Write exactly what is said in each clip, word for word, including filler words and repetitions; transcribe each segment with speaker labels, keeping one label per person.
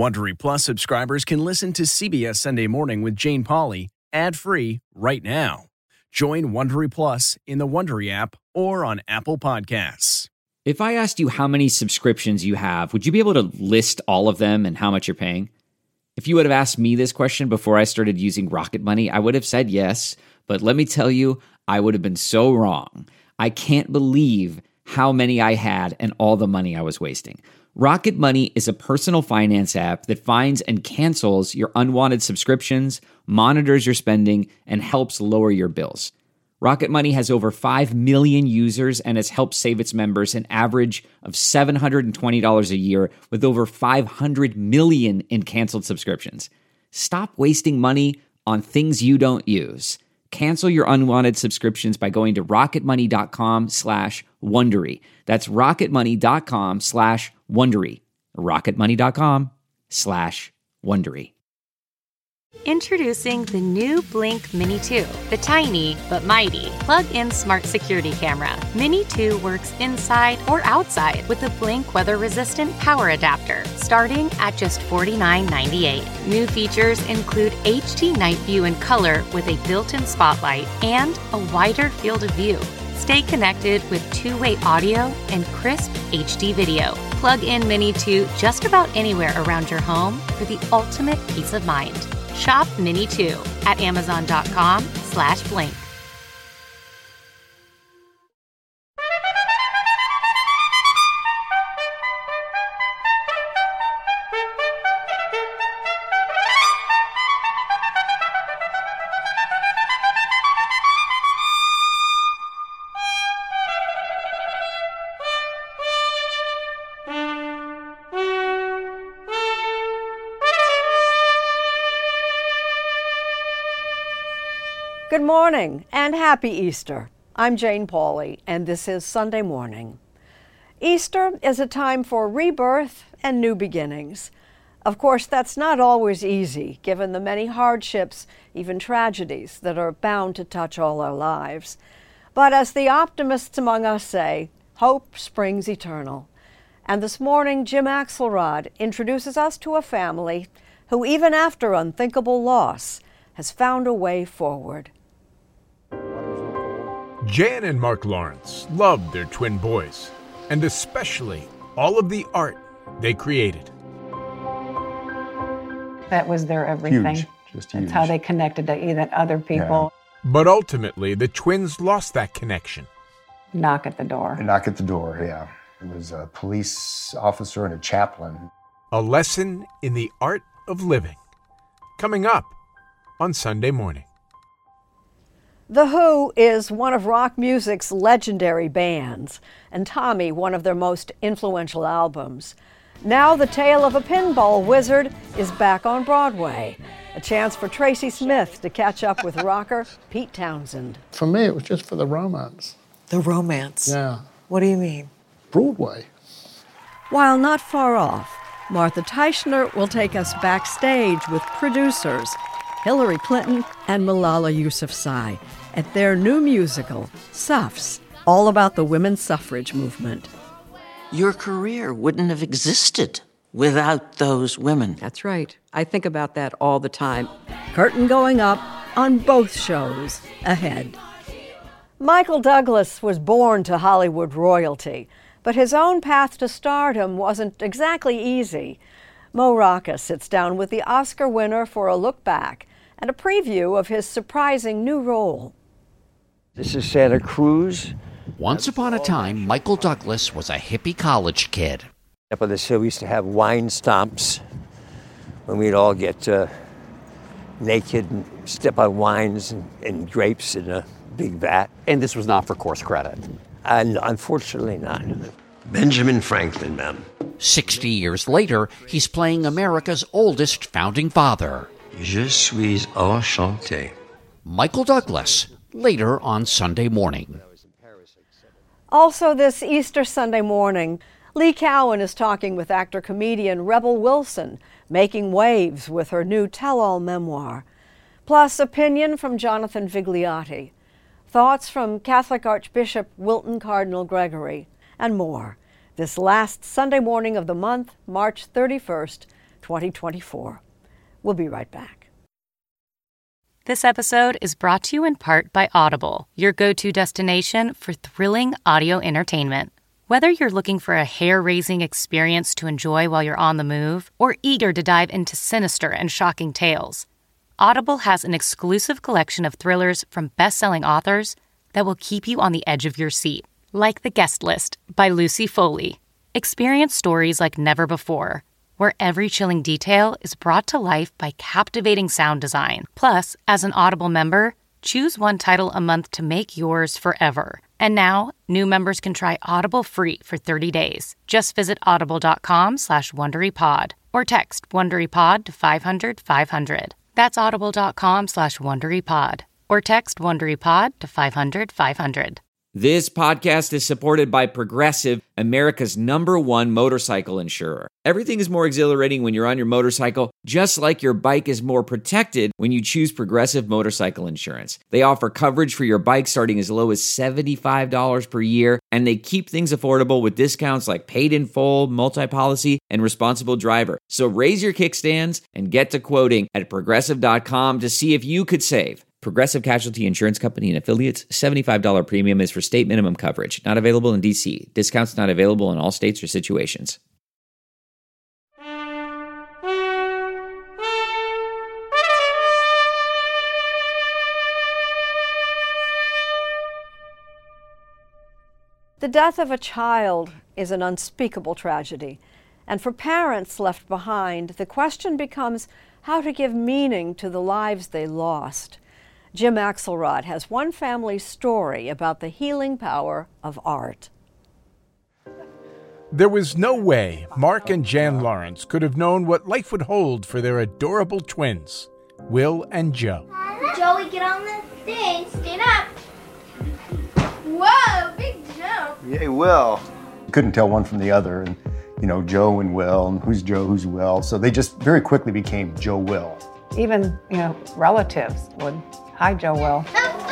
Speaker 1: Wondery Plus subscribers can listen to C B S Sunday Morning with Jane Pauley ad-free right now. Join Wondery Plus in the Wondery app or on Apple Podcasts.
Speaker 2: If I asked you how many subscriptions you have, would you be able to list all of them and how much you're paying? If you would have asked me this question before I started using Rocket Money, I would have said yes, but let me tell you, I would have been so wrong. I can't believe how many I had and all the money I was wasting. Rocket Money is a personal finance app that finds and cancels your unwanted subscriptions, monitors your spending, and helps lower your bills. Rocket Money has over five million users and has helped save its members an average of seven hundred twenty dollars a year with over five hundred million in canceled subscriptions. Stop wasting money on things you don't use. Cancel your unwanted subscriptions by going to rocketmoney.com slash Wondery. That's rocketmoney.com slash Wondery. rocketmoney.com slash Wondery.
Speaker 3: Introducing the new Blink Mini two, the tiny but mighty plug-in smart security camera. Mini two works inside or outside with the Blink weather-resistant power adapter, starting at just forty-nine ninety-eight. New features include H D night view in color with a built-in spotlight and a wider field of view. Stay connected with two-way audio and crisp H D video. Plug in Mini two just about anywhere around your home for the ultimate peace of mind. Shop Mini two at amazon.com slash blink.
Speaker 4: Good morning and happy Easter. I'm Jane Pauley and this is Sunday Morning. Easter is a time for rebirth and new beginnings. Of course, that's not always easy given the many hardships, even tragedies, that are bound to touch all our lives. But as the optimists among us say, hope springs eternal. And this morning, Jim Axelrod introduces us to a family who, even after unthinkable loss, has found a way forward.
Speaker 5: Jan and Mark Lawrence loved their twin boys, and especially all of the art they created.
Speaker 6: That was their everything.
Speaker 7: Huge, just huge.
Speaker 6: That's how they connected to even other people.
Speaker 5: Yeah. But ultimately, the twins lost that connection.
Speaker 6: Knock at the door.
Speaker 7: A knock at the door, yeah. It was a police officer and a chaplain.
Speaker 5: A lesson in the art of living. Coming up on Sunday Morning.
Speaker 4: The Who is one of rock music's legendary bands, and Tommy one of their most influential albums. Now The Tale of a Pinball Wizard is back on Broadway, a chance for Tracy Smith to catch up with rocker Pete Townsend.
Speaker 8: For me, it was just for the romance.
Speaker 9: The romance?
Speaker 8: Yeah.
Speaker 9: What do you mean?
Speaker 8: Broadway.
Speaker 4: While not far off, Martha Teichner will take us backstage with producers Hillary Clinton and Malala Yousafzai at their new musical, Suffs, all about the women's suffrage movement.
Speaker 9: Your career wouldn't have existed without those women.
Speaker 10: That's right. I think about that all the time.
Speaker 4: Curtain going up on both shows ahead. Michael Douglas was born to Hollywood royalty, but his own path to stardom wasn't exactly easy. Mo Rocca sits down with the Oscar winner for a look back and a preview of his surprising new role.
Speaker 11: This is Santa Cruz.
Speaker 12: Once upon a time, Michael Douglas was a hippie college kid.
Speaker 11: Up on the hill, we used to have wine stomps when we'd all get uh, naked and step on wines and, and grapes in a big vat.
Speaker 13: And this was not for course credit?
Speaker 11: And unfortunately not.
Speaker 14: Benjamin Franklin, ma'am.
Speaker 12: Sixty years later, he's playing America's oldest founding father.
Speaker 14: Je suis enchanté.
Speaker 12: Michael Douglas, later on Sunday Morning.
Speaker 4: Also this Easter Sunday morning, Lee Cowan is talking with actor-comedian Rebel Wilson, making waves with her new tell-all memoir. Plus opinion from Jonathan Vigliotti, thoughts from Catholic Archbishop Wilton Cardinal Gregory, and more. This last Sunday morning of the month, March thirty-first, twenty twenty-four. We'll be right back.
Speaker 3: This episode is brought to you in part by Audible, your go-to destination for thrilling audio entertainment. Whether you're looking for a hair-raising experience to enjoy while you're on the move or eager to dive into sinister and shocking tales, Audible has an exclusive collection of thrillers from best-selling authors that will keep you on the edge of your seat, like The Guest List by Lucy Foley. Experience stories like never before, where every chilling detail is brought to life by captivating sound design. Plus, as an Audible member, choose one title a month to make yours forever. And now, new members can try Audible free for thirty days. Just visit audible.com slash WonderyPod or text WonderyPod to five hundred five hundred. That's audible.com slash WonderyPod or text WonderyPod to five hundred five hundred.
Speaker 2: This podcast is supported by Progressive, America's number one motorcycle insurer. Everything is more exhilarating when you're on your motorcycle, just like your bike is more protected when you choose Progressive Motorcycle Insurance. They offer coverage for your bike starting as low as seventy-five dollars per year, and they keep things affordable with discounts like paid in full, multi-policy, and responsible driver. So raise your kickstands and get to quoting at progressive dot com to see if you could save. Progressive Casualty Insurance Company and Affiliates. seventy-five dollars premium is for state minimum coverage. Not available in D C. Discounts not available in all states or situations.
Speaker 4: The death of a child is an unspeakable tragedy. And for parents left behind, the question becomes how to give meaning to the lives they lost. Jim Axelrod has one family's story about the healing power of art.
Speaker 5: There was no way Mark and Jan Lawrence could have known what life would hold for their adorable twins, Will and Joe.
Speaker 15: Joey, get on the thing. Stand up. Whoa, big jump.
Speaker 7: Yay, Will. You couldn't tell one from the other, and you know, Joe and Will, and who's Joe, who's Will. So they just very quickly became Joe Will.
Speaker 6: Even, you know, relatives would, hi, Joe Will.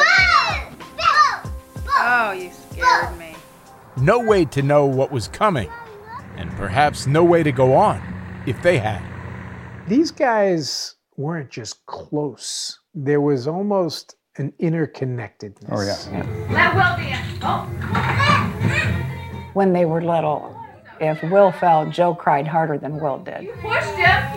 Speaker 16: Oh, you scared me.
Speaker 5: No way to know what was coming, and perhaps no way to go on if they had.
Speaker 8: These guys weren't just close. There was almost an interconnectedness.
Speaker 7: Oh, yeah.
Speaker 16: Let Will dance. Oh.
Speaker 6: When they were little, if Will fell, Joe cried harder than Will did.
Speaker 16: You pushed him.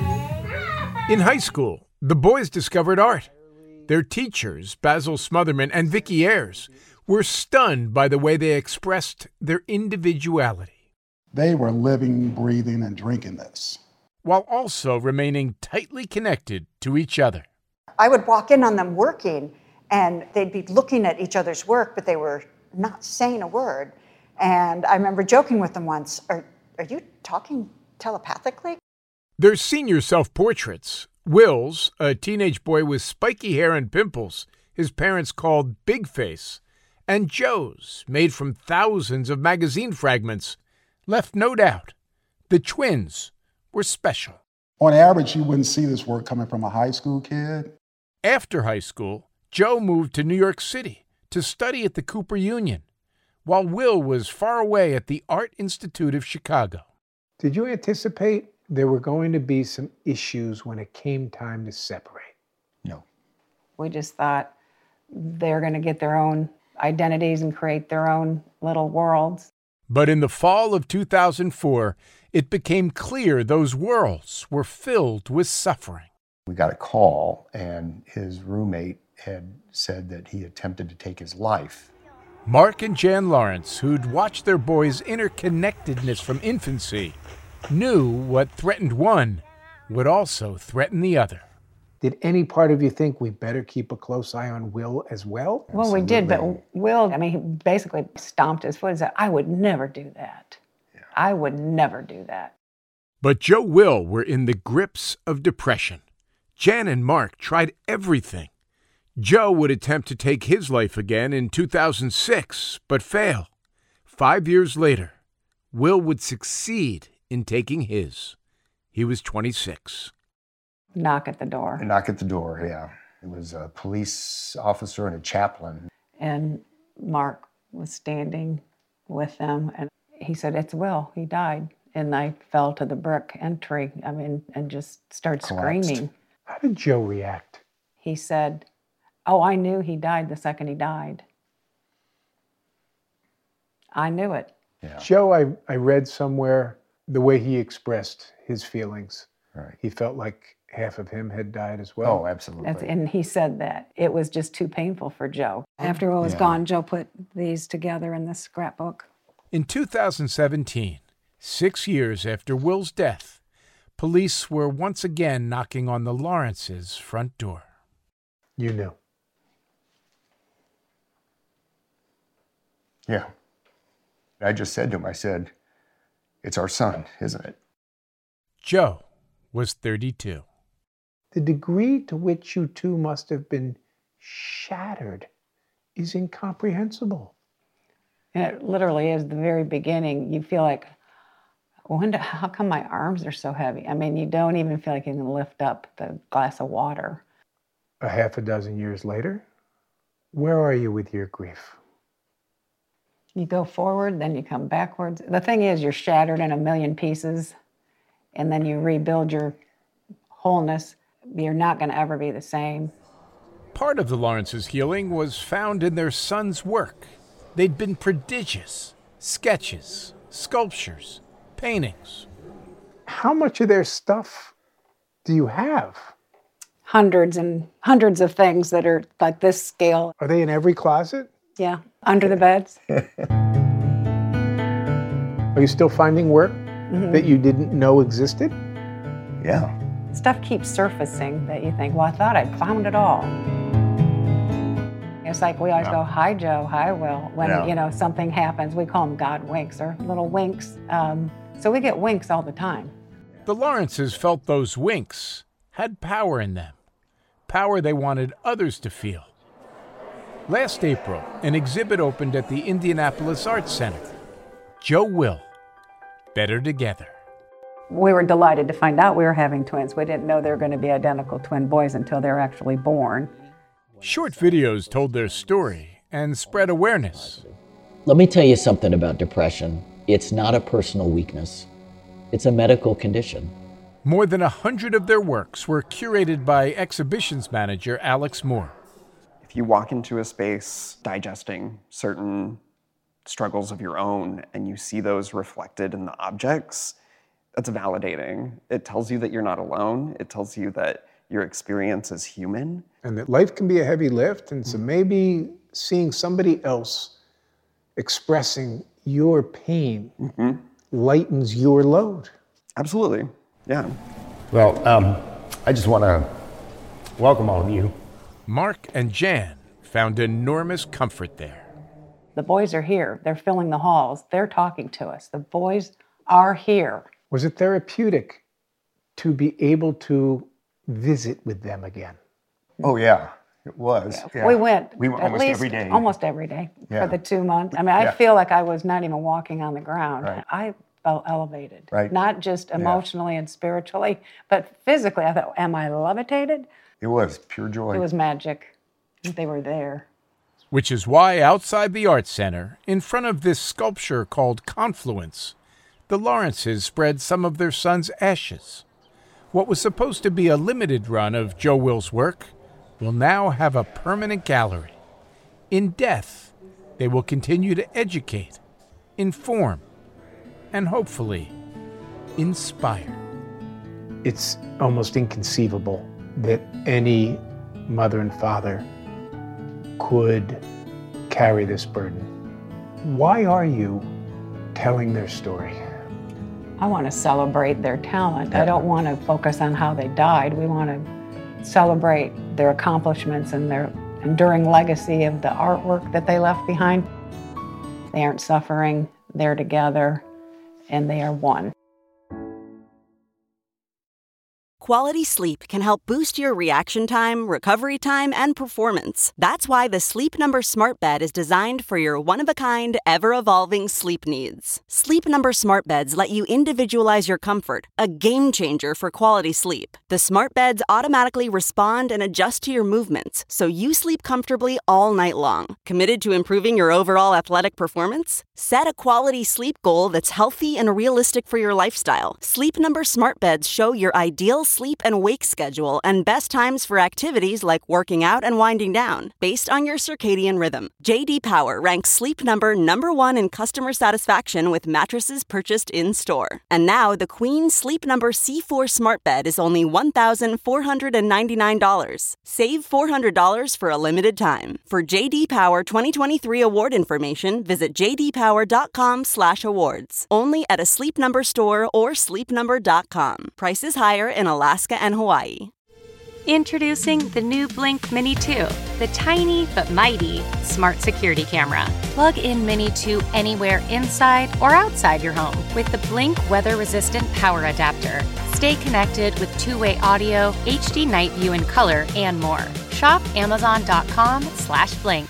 Speaker 5: In high school, the boys discovered art. Their teachers, Basil Smotherman and Vicky Ayers, were stunned by the way they expressed their individuality.
Speaker 17: They were living, breathing, and drinking this,
Speaker 5: while also remaining tightly connected to each other.
Speaker 18: I would walk in on them working, and they'd be looking at each other's work, but they were not saying a word. And I remember joking with them once, are, are you talking telepathically?
Speaker 5: Their senior self-portraits, Will's, a teenage boy with spiky hair and pimples, his parents called Big Face, and Joe's, made from thousands of magazine fragments, left no doubt the twins were special.
Speaker 17: On average, you wouldn't see this work coming from a high school kid.
Speaker 5: After high school, Joe moved to New York City to study at the Cooper Union, while Will was far away at the Art Institute of Chicago.
Speaker 8: Did you anticipate there were going to be some issues when it came time to separate?
Speaker 7: No.
Speaker 6: We just thought they're going to get their own identities and create their own little worlds.
Speaker 5: But in the fall of two thousand four, it became clear those worlds were filled with suffering.
Speaker 7: We got a call, and his roommate had said that he attempted to take his life.
Speaker 5: Mark and Jan Lawrence, who'd watched their boys' interconnectedness from infancy, knew what threatened one would also threaten the other.
Speaker 8: Did any part of you think we better keep a close eye on Will as well?
Speaker 6: Well, Absolutely. We did, but Will, I mean, he basically stomped his foot and said, I would never do that. Yeah. I would never do that.
Speaker 5: But Joe and Will were in the grips of depression. Jan and Mark tried everything. Joe would attempt to take his life again in two thousand six, but fail. Five years later, Will would succeed in taking his. He was twenty-six.
Speaker 6: Knock at the door.
Speaker 7: A knock at the door, yeah. It was a police officer and a chaplain.
Speaker 6: And Mark was standing with them, and he said, it's Will. He died. and I fell to the brick entry, I mean, and just started
Speaker 8: Collapsed.
Speaker 6: screaming.
Speaker 8: How did Joe react?
Speaker 6: He said, oh, I knew he died the second he died. I knew it.
Speaker 5: Yeah. Joe, I, I read somewhere the way he expressed his feelings.
Speaker 7: Right.
Speaker 5: He felt like half of him had died as well.
Speaker 7: Oh, absolutely.
Speaker 6: That's, and he said that. It was just too painful for Joe. After Will was
Speaker 4: Yeah.
Speaker 6: gone, Joe put these together in this scrapbook.
Speaker 5: In two thousand seventeen, six years after Will's death, police were once again knocking on the Lawrences' front door. You knew.
Speaker 7: Yeah. I just said to him, I said, it's our son, isn't it?
Speaker 5: Joe was thirty-two. The degree to which you two must have been shattered is incomprehensible.
Speaker 6: And it literally is the very beginning. You feel like, wonder how come my arms are so heavy? I mean, you don't even feel like you can lift up the glass of water.
Speaker 5: A half a dozen years later, where are you with your grief?
Speaker 6: You go forward, then you come backwards. The thing is, you're shattered in a million pieces, and then you rebuild your wholeness. You're not going to ever be the same.
Speaker 5: Part of the Lawrences' healing was found in their son's work. They'd been prodigious. Sketches, sculptures, paintings. How much of their stuff do you have?
Speaker 6: Hundreds and hundreds of things that are like this scale.
Speaker 5: Are they in every closet?
Speaker 6: Yeah, under the beds.
Speaker 5: Are you still finding work
Speaker 6: Mhm.
Speaker 5: that you didn't know existed?
Speaker 7: Yeah.
Speaker 6: Stuff keeps surfacing that you think, well, I thought I'd found it all. It's like we always
Speaker 7: Yeah.
Speaker 6: go, hi, Joe, hi, Will. When,
Speaker 7: Yeah.
Speaker 6: you know, something happens, we call them God winks or little winks. Um, so we get winks all the time.
Speaker 5: The Lawrences felt those winks had power in them, power they wanted others to feel. Last April, an exhibit opened at the Indianapolis Arts Center. Joe Will, Better Together.
Speaker 6: We were delighted to find out we were having twins. We didn't know they were going to be identical twin boys until they were actually born.
Speaker 5: Short videos told their story and spread awareness.
Speaker 19: Let me tell you something about depression. It's not a personal weakness. It's a medical condition.
Speaker 5: More than a hundred of their works were curated by exhibitions manager Alex Moore.
Speaker 20: If you walk into a space digesting certain struggles of your own and you see those reflected in the objects, that's validating. It tells you that you're not alone. It tells you that your experience is human.
Speaker 5: And that life can be a heavy lift, and so maybe seeing somebody else expressing your pain
Speaker 20: Mm-hmm.
Speaker 5: lightens your load.
Speaker 20: Absolutely, yeah.
Speaker 7: Well, um, I just want to welcome all of you.
Speaker 5: Mark and Jan found enormous comfort there.
Speaker 6: The boys are here. They're filling the halls. They're talking to us. The boys are here.
Speaker 5: Was it therapeutic to be able to visit with them again?
Speaker 7: Oh, yeah, it was. Yeah.
Speaker 6: We went
Speaker 7: We went
Speaker 6: at
Speaker 7: almost
Speaker 6: least
Speaker 7: every day.
Speaker 6: almost every day
Speaker 7: Yeah.
Speaker 6: for the two months. I mean, I
Speaker 7: Yeah.
Speaker 6: feel like I was not even walking on the ground.
Speaker 7: Right.
Speaker 6: I felt elevated,
Speaker 7: Right.
Speaker 6: not just
Speaker 7: Yeah.
Speaker 6: emotionally and spiritually, but physically. I thought, am I levitated?
Speaker 7: It was pure joy.
Speaker 6: It was magic. They were there.
Speaker 5: Which is why outside the Arts Center, in front of this sculpture called Confluence, the Lawrences spread some of their son's ashes. What was supposed to be a limited run of Joe Will's work will now have a permanent gallery. In death, they will continue to educate, inform, and hopefully inspire. It's almost inconceivable that any mother and father could carry this burden. Why are you telling their story?
Speaker 6: I want to celebrate their talent. I don't want to focus on how they died. We want to celebrate their accomplishments and their enduring legacy of the artwork that they left behind. They aren't suffering, they're together, and they are one.
Speaker 21: Quality sleep can help boost your reaction time, recovery time, and performance. That's why the Sleep Number Smart Bed is designed for your one-of-a-kind, ever-evolving sleep needs. Sleep Number Smart Beds let you individualize your comfort, a game changer for quality sleep. The Smart Beds automatically respond and adjust to your movements, so you sleep comfortably all night long. Committed to improving your overall athletic performance? Set a quality sleep goal that's healthy and realistic for your lifestyle. Sleep Number Smart Beds show your ideal sleep and wake schedule and best times for activities like working out and winding down, based on your circadian rhythm. J D Power ranks Sleep Number number one in customer satisfaction with mattresses purchased in-store. And now the Queen Sleep Number C four Smart Bed is only one thousand four hundred ninety-nine dollars. Save four hundred dollars for a limited time. For J D Power twenty twenty-three award information, visit j d power dot com slash awards. Only at a Sleep Number store or sleep number dot com. Prices higher in Alaska and Hawaii.
Speaker 3: Introducing the new Blink Mini two, the tiny but mighty smart security camera. Plug in Mini two anywhere inside or outside your home with the Blink weather-resistant power adapter. Stay connected with two-way audio, H D night view in color, and more. Shop amazon dot com slash blink.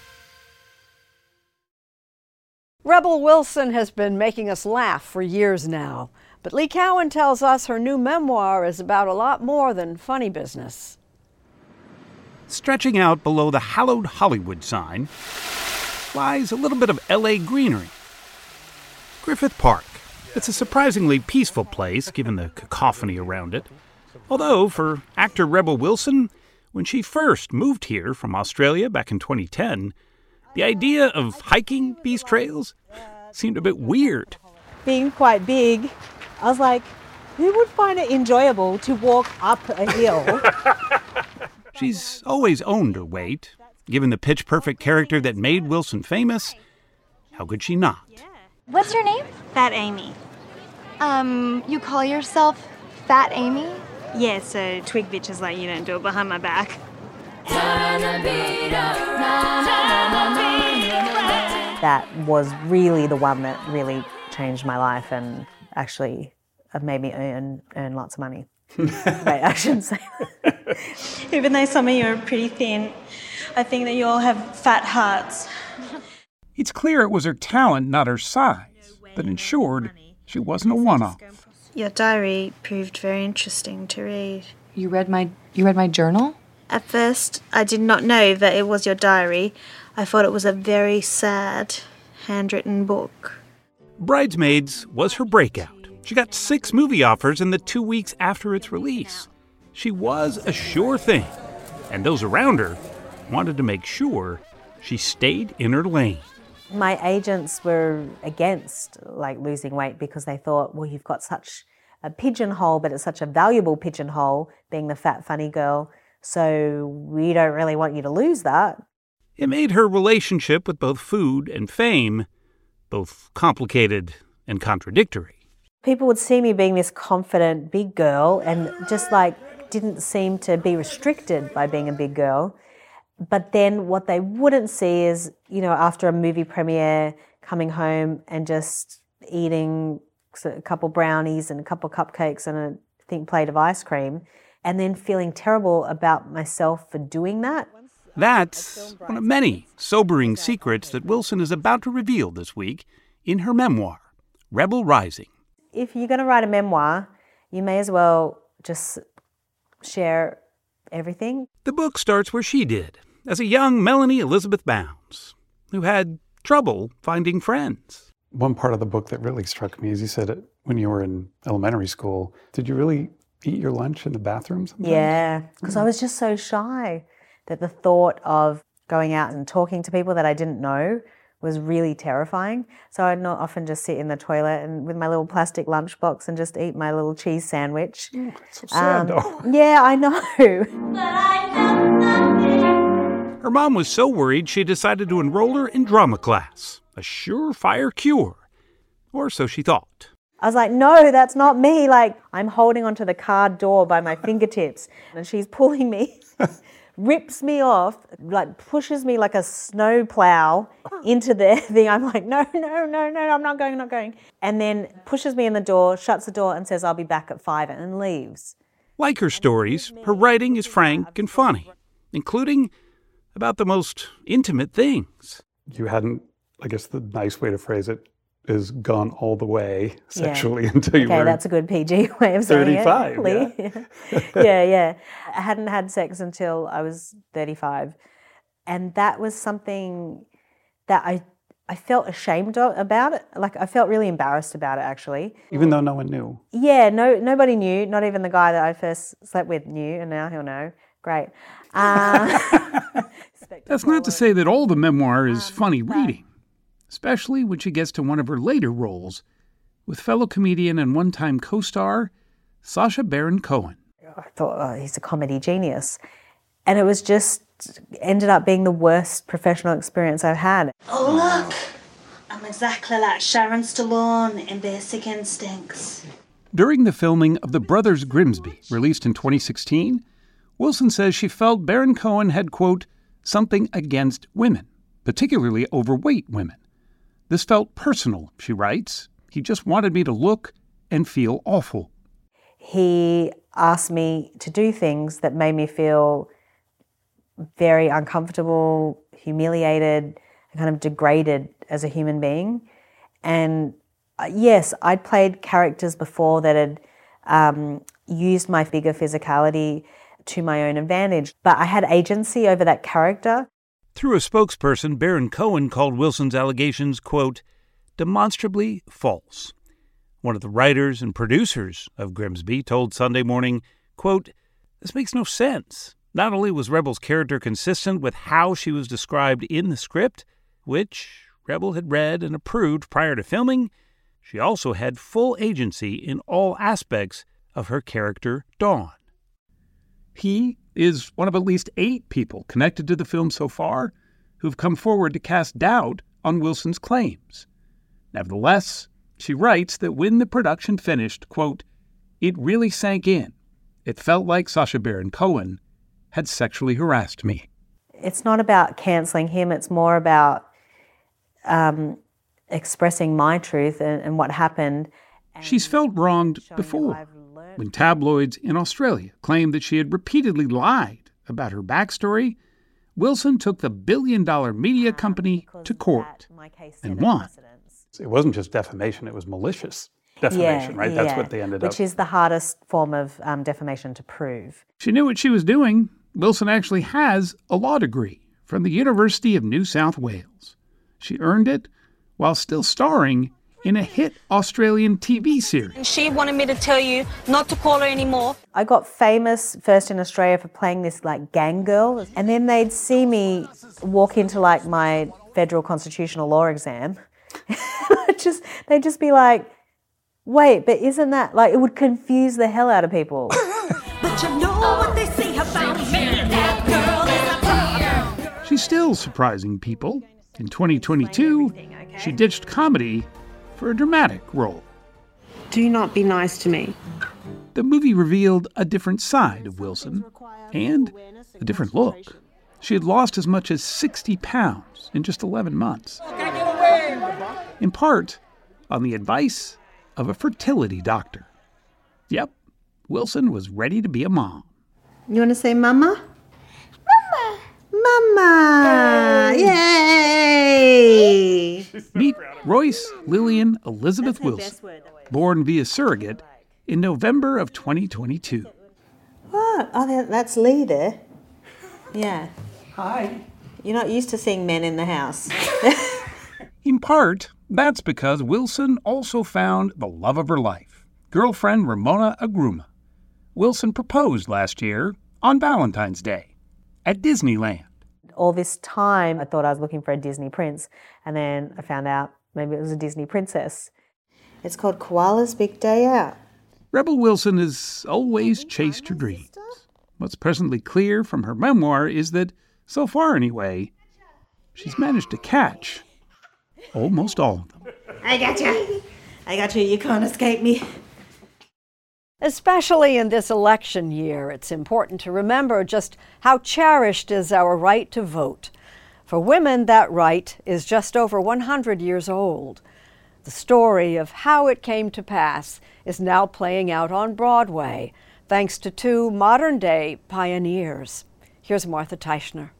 Speaker 4: Rebel Wilson has been making us laugh for years now. But Lee Cowan tells us her new memoir is about a lot more than funny business.
Speaker 22: Stretching out below the hallowed Hollywood sign lies a little bit of L A greenery. Griffith Park. It's a surprisingly peaceful place, given the cacophony around it. Although, for actor Rebel Wilson, when she first moved here from Australia back in twenty ten, the idea of hiking these trails seemed a bit weird.
Speaker 23: Being quite big, I was like, who would find it enjoyable to walk up a hill?
Speaker 22: She's always owned her weight. Given the pitch-perfect character that made Wilson famous, how could she not?
Speaker 15: What's your name?
Speaker 24: Fat Amy.
Speaker 15: Um, you call yourself Fat Amy?
Speaker 24: Yeah, so twig bitches like you don't do it behind my back.
Speaker 23: That was really the one that really changed my life and actually made me earn earn lots of money. Wait, I shouldn't say that.
Speaker 24: Even though some of you are pretty thin, I think that you all have fat hearts.
Speaker 22: It's clear it was her talent, not her size, that ensured she wasn't a one-off.
Speaker 24: Your diary proved very interesting to read.
Speaker 25: You read my you read my journal?
Speaker 24: At first, I did not know that it was your diary. I thought it was a very sad, handwritten book.
Speaker 22: Bridesmaids was her breakout. She got six movie offers in the two weeks after its release. She was a sure thing, and those around her wanted to make sure she stayed in her lane.
Speaker 23: My agents were against like losing weight because they thought, well, you've got such a pigeonhole, but it's such a valuable pigeonhole, being the fat, funny girl, so we don't really want you to lose that.
Speaker 22: It made her relationship with both food and fame both complicated and contradictory.
Speaker 23: People would see me being this confident big girl and just like didn't seem to be restricted by being a big girl. But then what they wouldn't see is, you know, after a movie premiere, coming home and just eating a couple brownies and a couple cupcakes and a think plate of ice cream, and then feeling terrible about myself for doing that.
Speaker 22: That's one of many sobering secrets that Wilson is about to reveal this week in her memoir, Rebel Rising.
Speaker 23: If you're going to write a memoir, you may as well just share everything.
Speaker 22: The book starts where she did, as a young Melanie Elizabeth Bounds, who had trouble finding friends.
Speaker 13: One part of the book that really struck me is you said it when you were in elementary school. Did you really eat your lunch in the bathroom sometimes?
Speaker 23: Yeah, because I was just so shy that the thought of going out and talking to people that I didn't know was really terrifying. So I'd not often just sit in the toilet and with my little plastic lunchbox and just eat my little cheese sandwich.
Speaker 13: Ooh, that's so sad,
Speaker 23: um,
Speaker 13: though.
Speaker 23: Yeah, I know.
Speaker 22: Her mom was so worried she decided to enroll her in drama class, a surefire cure. Or so she thought.
Speaker 23: I was like, no, that's not me. Like, I'm holding onto the car door by my fingertips and she's pulling me, rips me off, like pushes me like a snow plow into the thing. I'm like, no, no, no, no, I'm not going, I'm not going. And then pushes me in the door, shuts the door and says, I'll be back at five and leaves.
Speaker 22: Like her stories, her writing is frank and funny, including about the most intimate things.
Speaker 13: You hadn't, I guess the nice way to phrase it is gone all the way sexually yeah. until you
Speaker 23: okay,
Speaker 13: were
Speaker 23: that's a good P G way of saying
Speaker 13: thirty-five,
Speaker 23: it.
Speaker 13: Yeah.
Speaker 23: yeah, yeah. I hadn't had sex until I was thirty-five. And that was something that I I felt ashamed of, about it. Like, I felt really embarrassed about it, actually.
Speaker 13: Even though no one knew?
Speaker 23: Yeah, no, nobody knew. Not even the guy that I first slept with knew, and now he'll know. Great. Um,
Speaker 22: That's not to say that all the memoir is funny reading, especially when she gets to one of her later roles with fellow comedian and one-time co-star Sacha Baron Cohen.
Speaker 23: I thought, oh, he's a comedy genius. And it was just ended up being the worst professional experience I've had.
Speaker 1: Oh, look, I'm exactly like Sharon Stallone in Basic Instincts.
Speaker 22: During the filming of The Brothers Grimsby, released in twenty sixteen, Wilson says she felt Baron Cohen had, quote, something against women, particularly overweight women. This felt personal, she writes. He just wanted me to look and feel awful.
Speaker 23: He asked me to do things that made me feel very uncomfortable, humiliated, kind of degraded as a human being. And uh, yes, I'd played characters before that had um, used my bigger physicality to my own advantage, but I had agency over that character.
Speaker 22: Through a spokesperson, Baron Cohen called Wilson's allegations, quote, demonstrably false. One of the writers and producers of Grimsby told Sunday Morning, quote, this makes no sense. Not only was Rebel's character consistent with how she was described in the script, which Rebel had read and approved prior to filming, she also had full agency in all aspects of her character, Dawn. He is one of at least eight people connected to the film so far who've come forward to cast doubt on Wilson's claims. Nevertheless, she writes that when the production finished, quote, it really sank in. It felt like Sacha Baron Cohen had sexually harassed me.
Speaker 23: It's not about cancelling him, it's more about um, expressing my truth and, and what happened.
Speaker 22: She's felt wronged before, when tabloids in Australia claimed that she had repeatedly lied about her backstory. Wilson took the billion-dollar media company to court and won.
Speaker 13: It wasn't just defamation, it was malicious defamation,
Speaker 23: yeah,
Speaker 13: right?
Speaker 23: Yeah.
Speaker 13: That's what they ended
Speaker 23: Which
Speaker 13: up...
Speaker 23: Which is the hardest form of um, defamation to prove.
Speaker 22: She knew what she was doing. Wilson actually has a law degree from the University of New South Wales. She earned it while still starring in a hit Australian T V series.
Speaker 1: And she wanted me to tell you not to call her anymore.
Speaker 23: I got famous first in Australia for playing this like gang girl, and then they'd see me walk into like my federal constitutional law exam. just they'd just be like, wait, but isn't that like, it would confuse the hell out of people.
Speaker 1: But you know what they say about me, that girl is a
Speaker 22: She's still surprising people. In twenty twenty-two, she ditched comedy for a dramatic role.
Speaker 9: Do not be nice to me.
Speaker 22: The movie revealed a different side of Wilson and a different look. She had lost as much as sixty pounds in just eleven months. In part, on the advice of a fertility doctor. Yep, Wilson was ready to be a mom.
Speaker 9: You want to say mama? Mama! Mama! Yay!
Speaker 22: Meet Royce Lillian Elizabeth Wilson, born via surrogate in November of twenty twenty-two.
Speaker 23: What? Oh, that's Lee there. Yeah.
Speaker 13: Hi.
Speaker 23: You're not used to seeing men in the house.
Speaker 22: In part, that's because Wilson also found the love of her life, girlfriend Ramona Agruma. Wilson proposed last year on Valentine's Day at Disneyland.
Speaker 23: All this time, I thought I was looking for a Disney prince, and then I found out maybe it was a Disney princess. It's called Koala's Big Day Out.
Speaker 22: Rebel Wilson has always chased her dreams. What's presently clear from her memoir is that, so far anyway, she's managed to catch almost all of them.
Speaker 9: I got you. I got you. You can't escape me.
Speaker 4: Especially in this election year, it's important to remember just how cherished is our right to vote. For women, that right is just over one hundred years old. The story of how it came to pass is now playing out on Broadway. thanks to two modern-day pioneers. Here's Martha Teichner.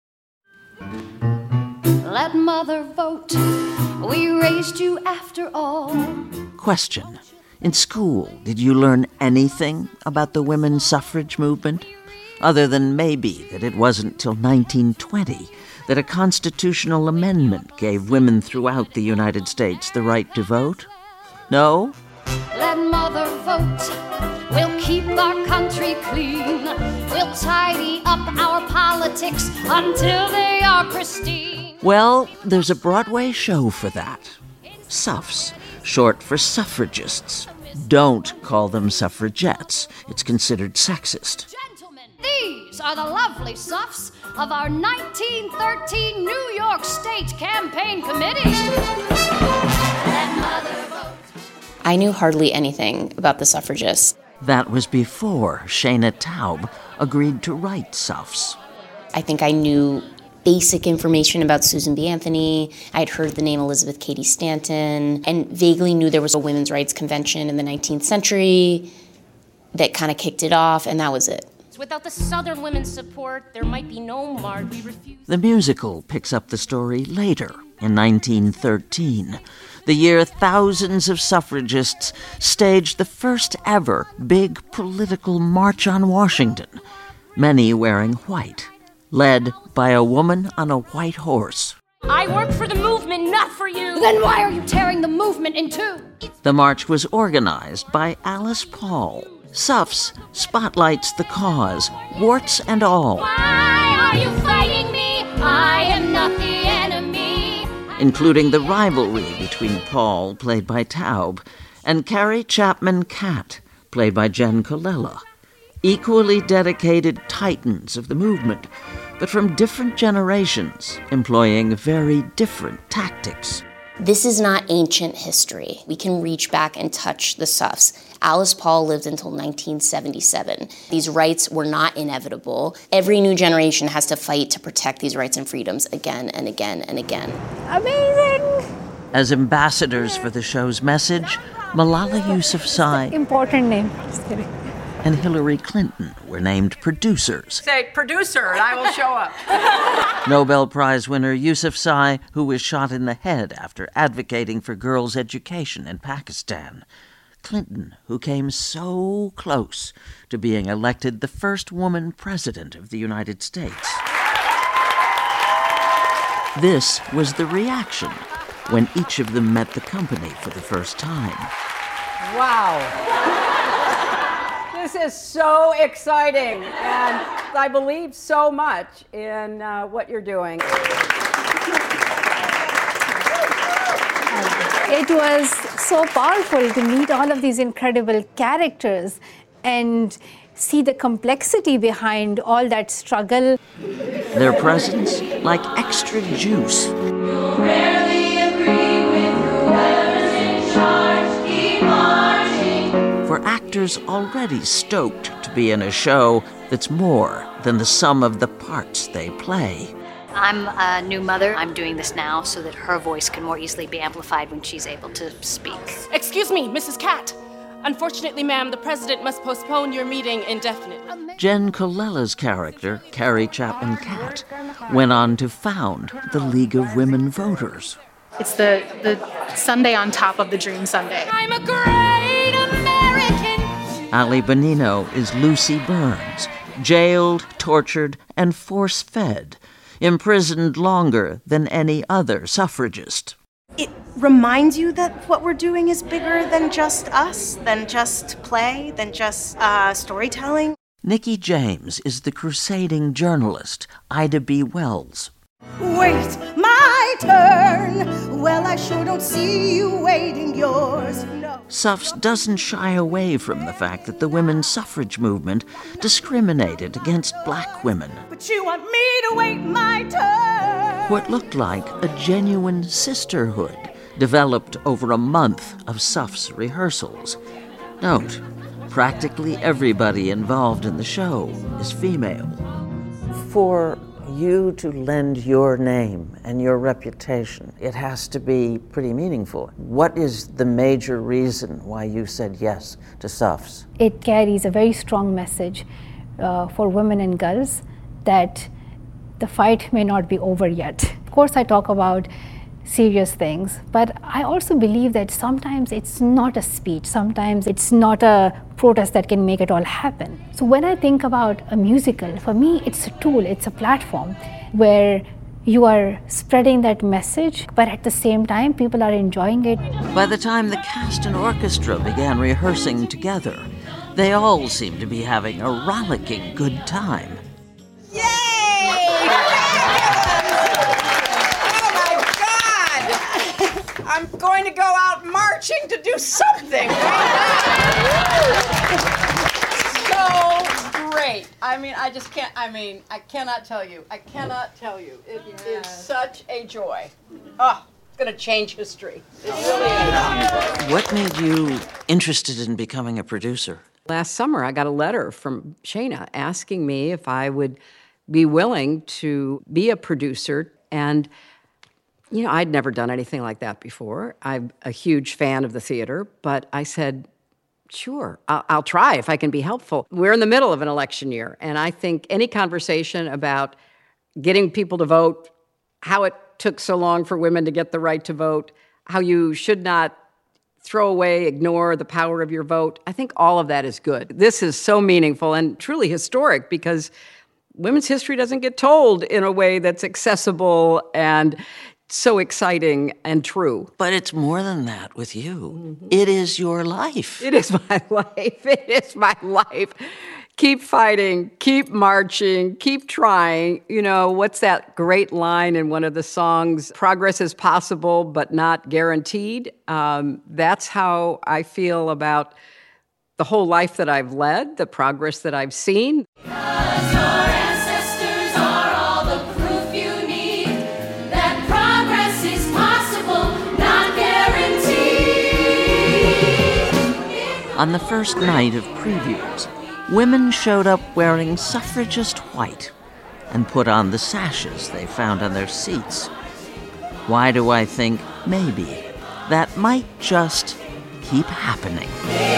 Speaker 2: Let mother vote. We raised you after all.
Speaker 10: Question. In school, did you learn anything about the women's suffrage movement? Other than maybe that it wasn't till nineteen twenty that a constitutional amendment gave women throughout the United States the right to vote? No?
Speaker 2: Let mother vote. We'll keep our country clean. We'll tidy up our politics until they are pristine.
Speaker 10: Well, there's a Broadway show for that. SUFs, short for suffragists. Don't call them suffragettes. It's considered sexist.
Speaker 2: These are the lovely suffs of our nineteen thirteen New York State Campaign Committee. Let mother vote.
Speaker 11: I knew hardly anything about the suffragists.
Speaker 10: That was before Shana Taub agreed to write SUFs.
Speaker 11: I think I knew basic information about Susan B. Anthony. I'd heard the name Elizabeth Cady Stanton and vaguely knew there was a women's rights convention in the nineteenth century that kind of kicked it off, and that was it.
Speaker 2: Without the Southern women's support, there might be no MARD. We refuse.
Speaker 10: The musical picks up the story later, in nineteen thirteen, the year thousands of suffragists staged the first ever big political march on Washington, many wearing white, led by a woman on a white horse.
Speaker 2: I work for the movement, not for you. Then why are you tearing the movement in two?
Speaker 10: The march was organized by Alice Paul. SUFs spotlights the cause, warts and all.
Speaker 2: Why are you fighting me? I am not the enemy.
Speaker 10: Including the rivalry between Paul, played by Taub, and Carrie Chapman Catt, played by Jen Colella. Equally dedicated titans of the movement, but from different generations, employing very different tactics.
Speaker 11: This is not ancient history. We can reach back and touch the SUFs. Alice Paul lived until nineteen seventy-seven. These rights were not inevitable. Every new generation has to fight to protect these rights and freedoms again and again and again.
Speaker 23: Amazing!
Speaker 10: As ambassadors for the show's message, Malala Yousafzai
Speaker 23: Important name. Just kidding.
Speaker 10: and Hillary Clinton were named producers.
Speaker 12: Say, producer, and I will show up.
Speaker 10: Nobel Prize winner Yousafzai, who was shot in the head after advocating for girls' education in Pakistan. Clinton, who came so close to being elected the first woman president of the United States. This was the reaction when each of them met the company for the first time.
Speaker 12: Wow. This is so exciting, and I believe so much in uh, what you're doing.
Speaker 14: It was so powerful to meet all of these incredible characters and see the complexity behind all that struggle.
Speaker 10: Their presence like extra juice. For actors already stoked to be in a show that's more than the sum of the parts they play.
Speaker 26: I'm a new mother. I'm doing this now so that her voice can more easily be amplified when she's able to speak.
Speaker 27: Excuse me, Missus Catt. Unfortunately, ma'am, the president must postpone your meeting indefinitely.
Speaker 10: Jen Colella's character, Carrie Chapman Catt, went on to found the League of Women Voters.
Speaker 28: It's the, the Sunday on top of the Dream Sunday.
Speaker 2: I'm a great American.
Speaker 10: Ali Bonino is Lucy Burns, jailed, tortured, and force-fed, imprisoned longer than any other suffragist.
Speaker 29: It reminds you that what we're doing is bigger than just us, than just play, than just uh, storytelling.
Speaker 10: Nikki James is the crusading journalist, Ida B. Wells.
Speaker 29: Wait, my turn. Well, I sure don't see you waiting yours. No.
Speaker 10: SUFs doesn't shy away from the fact that the women's suffrage movement discriminated against black women.
Speaker 29: But you want me to wait my turn.
Speaker 10: What looked like a genuine sisterhood developed over a month of SUFs rehearsals. Note, practically everybody involved in the show is female.
Speaker 4: For
Speaker 10: you to lend your name and your reputation, it has to be pretty meaningful. What is the major reason why you said yes to S U F S?
Speaker 14: It carries a very strong message uh, for women and girls that the fight may not be over yet. Of course, I talk about serious things, but I also believe that sometimes it's not a speech, sometimes it's not a protest that can make it all happen. So when I think about a musical, for me it's a tool, it's a platform where you are spreading that message, but at the same time people are enjoying it.
Speaker 10: By the time the cast and orchestra began rehearsing together, they all seemed to be having a rollicking good time.
Speaker 12: I'm going to go out marching to do something. So great. I mean, I just can't, I mean, I cannot tell you. I cannot tell you. It yes. is such a joy. Oh, it's going to change history. It really is.
Speaker 10: What made you interested in becoming a producer?
Speaker 12: Last summer, I got a letter from Shana asking me if I would be willing to be a producer. And you know, I'd never done anything like that before. I'm a huge fan of the theater, but I said, sure, I'll, I'll try if I can be helpful. We're in the middle of an election year, and I think any conversation about getting people to vote, how it took so long for women to get the right to vote, how you should not throw away, ignore the power of your vote, I think all of that is good. This is so meaningful and truly historic because women's history doesn't get told in a way that's accessible and so exciting and true.
Speaker 10: But it's more than that with you. Mm-hmm. It is your life.
Speaker 12: It is my life. It is my life. Keep fighting, keep marching, keep trying. You know, what's that great line in one of the songs? Progress is possible, but not guaranteed. Um, that's how I feel about the whole life that I've led, the progress that I've seen.
Speaker 10: On the first night of previews, women showed up wearing suffragist white and put on the sashes they found on their seats. Why do I think maybe that might just keep happening?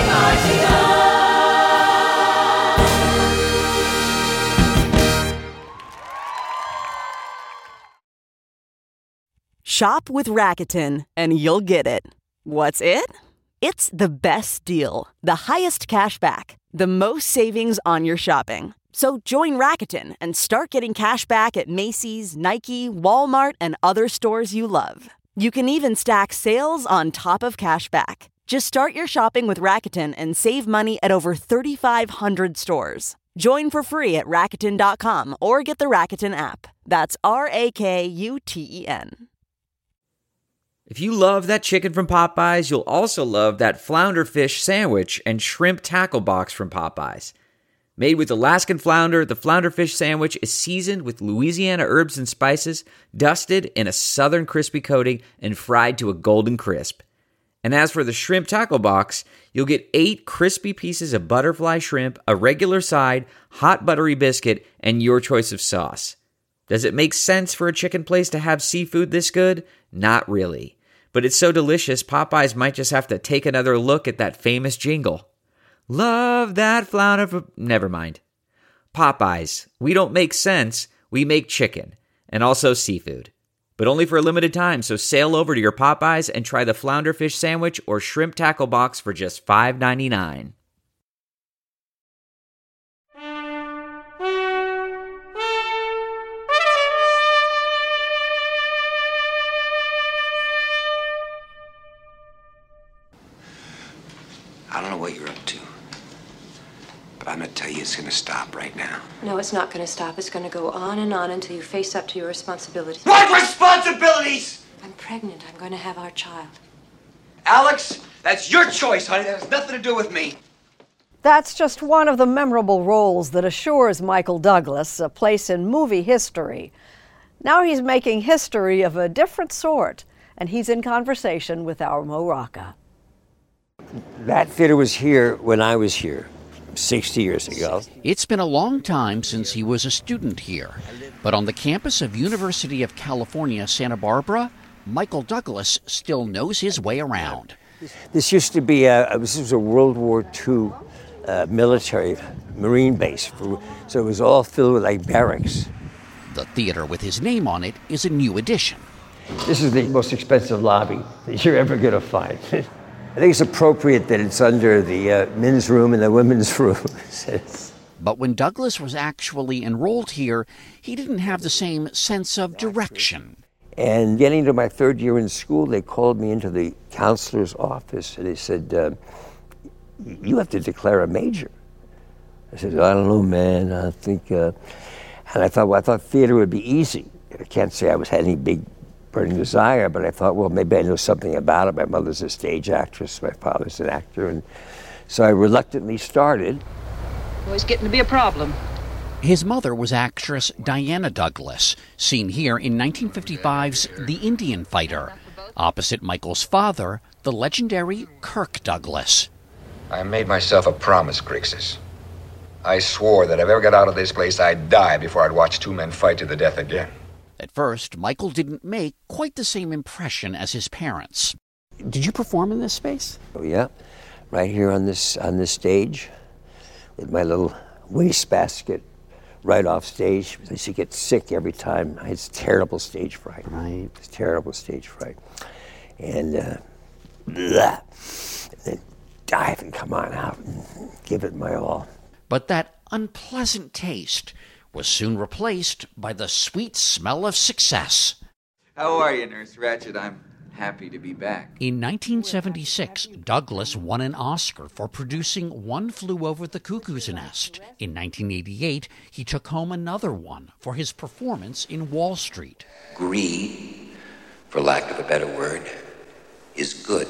Speaker 21: Shop with Rakuten, and you'll get it. What's it? It's the best deal, the highest cash back, the most savings on your shopping. So join Rakuten and start getting cash back at Macy's, Nike, Walmart, and other stores you love. You can even stack sales on top of cash back. Just start your shopping with Rakuten and save money at over thirty-five hundred stores. Join for free at Rakuten dot com or get the Rakuten app. That's R A K U T E N.
Speaker 5: If you love that chicken from Popeyes, you'll also love that flounder fish sandwich and shrimp tackle box from Popeyes. Made with Alaskan flounder, the flounder fish sandwich is seasoned with Louisiana herbs and spices, dusted in a southern crispy coating, and fried to a golden crisp. And as for the shrimp tackle box, you'll get eight crispy pieces of butterfly shrimp, a regular side, hot buttery biscuit, and your choice of sauce. Does it make sense for a chicken place to have seafood this good? Not really. But it's so delicious, Popeyes might just have to take another look at that famous jingle. Love that flounder for... Never mind. Popeyes. We don't make sense, we make chicken. And also seafood. But only for a limited time, so sail over to your Popeyes and try the flounder fish sandwich or shrimp tackle box for just five ninety-nine.
Speaker 6: I don't know what you're up to, but I'm gonna tell you it's gonna stop right now.
Speaker 7: No, it's not gonna stop. It's gonna go on and on until you face up to your responsibilities.
Speaker 6: What responsibilities?
Speaker 7: I'm pregnant. I'm going to have our child.
Speaker 6: Alex, that's your choice, honey. That has nothing to do with me.
Speaker 4: That's just one of the memorable roles that assures Michael Douglas a place in movie history. Now he's making history of a different sort, and he's in conversation with our Mo Rocca.
Speaker 8: That theater was here when I was here.
Speaker 3: sixty years ago.
Speaker 8: It's been a long time since he was a student here, but on the campus of University of California, Santa Barbara, Michael Douglas still knows his way around.
Speaker 3: This used to be a, this was a World War Two uh, military Marine base, so it was all filled with like barracks.
Speaker 8: The theater with his name on it is a new addition.
Speaker 3: This is the most expensive lobby that you're ever going to find. I think it's appropriate that it's under the uh, men's room and the women's room.
Speaker 8: But when Douglas was actually enrolled here, he didn't have the same sense of direction.
Speaker 3: And getting to my third year in school, they called me into the counselor's office, and they said, uh, you have to declare a major. I said, I don't know, man. I think, uh... and I thought, well, I thought theater would be easy. I can't say I was had any big burning desire, but I thought, well, maybe I know something about it. My mother's a stage actress, my father's an actor, and so I reluctantly started.
Speaker 15: Always getting to be a problem.
Speaker 8: His mother was actress Diana Douglas, seen here in nineteen fifty-five's The Indian Fighter, opposite Michael's father, the legendary Kirk Douglas.
Speaker 6: I made myself a promise, Grixis. I swore that if I ever got out of this place, I'd die before I'd watch two men fight to the death again.
Speaker 8: At first, Michael didn't make quite the same impression as his parents.
Speaker 15: Did you perform in this space?
Speaker 3: Oh, yeah, right here on this on this stage with my little wastebasket right off stage. I used to get sick every time. I had terrible stage fright.
Speaker 15: Right.
Speaker 3: It's terrible stage fright. And, uh, blah, and then dive and come on out and give it my all.
Speaker 8: But that unpleasant taste was soon replaced by the sweet smell of success.
Speaker 16: How are you, Nurse Ratched? I'm happy to be back.
Speaker 8: In nineteen seventy-six, Douglas won an Oscar for producing One Flew Over the Cuckoo's Nest. In nineteen eighty-eight, he took home another one for his performance in Wall Street.
Speaker 6: Greed, for lack of a better word, is good.